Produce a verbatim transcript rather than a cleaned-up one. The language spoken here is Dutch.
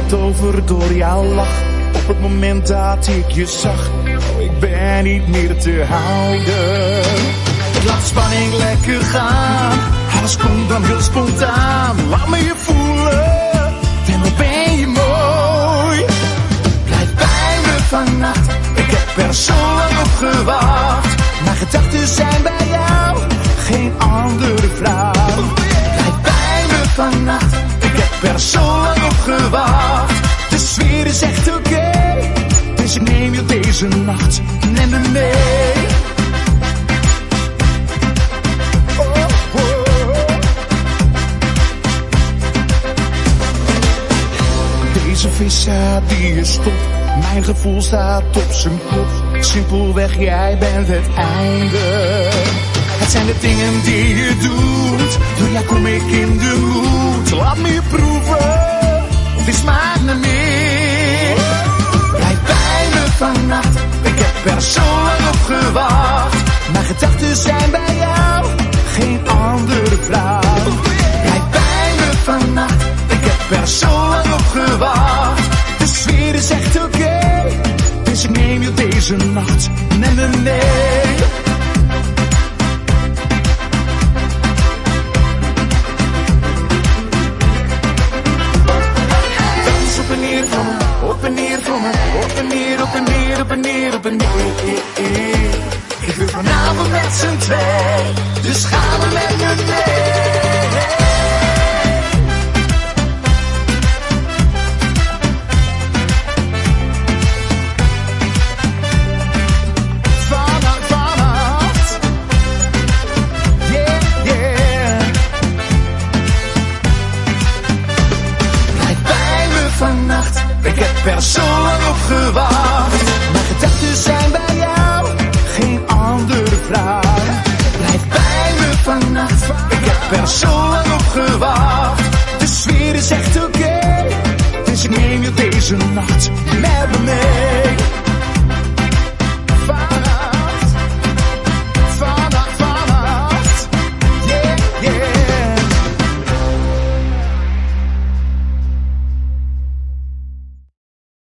betoverd door jouw lach. Op het moment dat ik je zag, oh, ik ben niet meer te houden. Ik laat de spanning lekker gaan, alles komt dan heel spontaan. Laat me je voelen, en wat ben je mooi. Blijf bij me vannacht, ik heb er zo lang op gewacht. Mijn gedachten zijn bij jou, geen andere vrouw. Blijf bij me vannacht, ik heb er zo lang op gewacht. De sfeer is echt oké, okay, dus ik neem je deze nacht met me mee. Oh, oh, oh. Deze vissa die je stopt, mijn gevoel staat op zijn kop. Simpelweg, jij bent het einde. Het zijn de dingen die je doet, door jou kom ik in de moed. Laat me je proeven, dit smaakt naar meer. Blijf bij me vannacht, ik heb er zo lang op gewacht. Mijn gedachten zijn bij jou, geen andere vrouw. Blijf bij me vannacht, ik heb er zo lang op gewacht. De sfeer is echt oké, okay, dus ik neem je deze nacht met me mee. Op en neer voor me, op en neer, op en neer, op en neer, op en neer. Ik wil vanavond met z'n twee, dus gaan we met me mee. Vannacht, vannacht, yeah, yeah. Blijf bij me vannacht, ik heb er zo lang op gewacht. Mijn gedachten zijn bij jou, geen andere vrouw. Blijf bij me vannacht, ik heb er zo lang op gewacht. De sfeer is echt oké, okay, dus ik neem je deze nacht